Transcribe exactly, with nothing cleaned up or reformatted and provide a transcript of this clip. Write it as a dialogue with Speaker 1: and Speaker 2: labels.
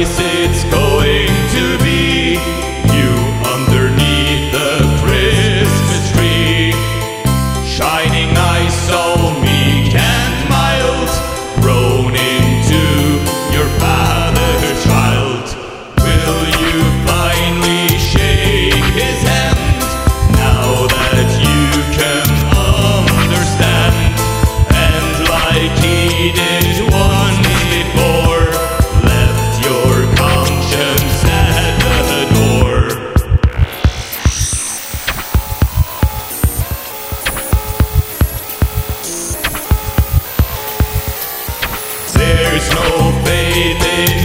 Speaker 1: nice it's going to be. You underneath the Christmas tree, shining ice all meek and mild, grown into your father's child. Will you finally shake his hand now that you can understand? And like he did once before, left your conscience at the door. There's no faith in